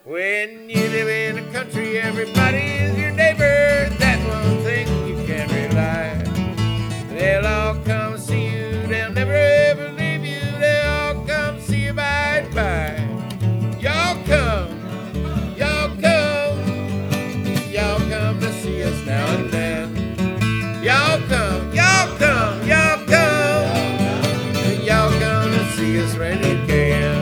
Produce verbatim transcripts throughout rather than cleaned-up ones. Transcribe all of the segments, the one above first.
When you live in a country, everybody is your neighbor. That's one thing you can't rely. They'll all come see you. They'll never ever leave you. They'll all come see you by and by. Y'all come, y'all come, y'all come to see us now and then. Y'all come, y'all come, y'all come, y'all come to see us when you can.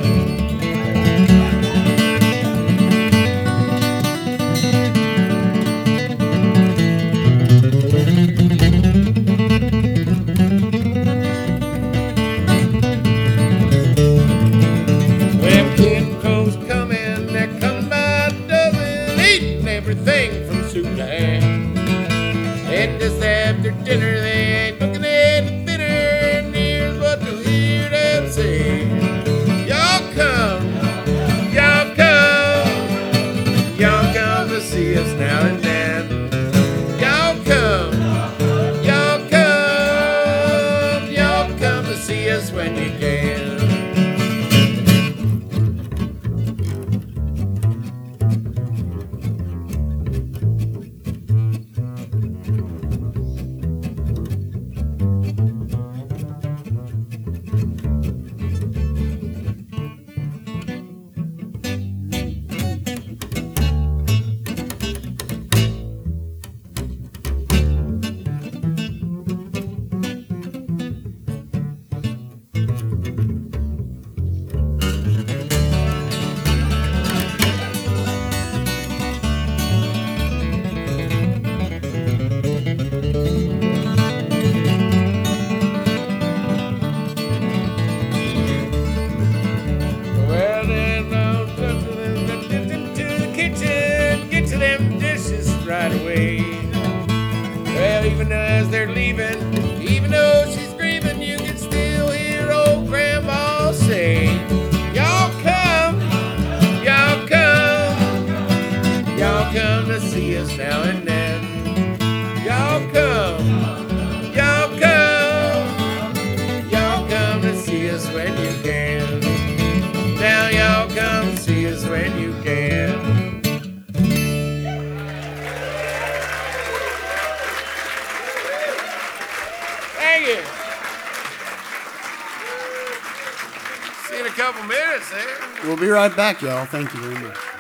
When Kid Crows coming, they're coming by the dozen, eating everything from soup to ham. And just after dinner, they ain't looking any thinner, and here's what you'll hear them say. Y'all come, y'all come, y'all come to see us now and then. Y'all come, y'all come, y'all come to see us when you can. Well, then I'll get into the kitchen, get to them dishes right away. Well, even as they're leaving, even though she's grieving, you can still hear old Grandma say, y'all come, y'all come, y'all come to see us now and then. Y'all come, y'all come, y'all come to see us when you can. Now y'all come see us when you can. Thank you. See you in a couple minutes there. We'll be right back, y'all. Thank you very much.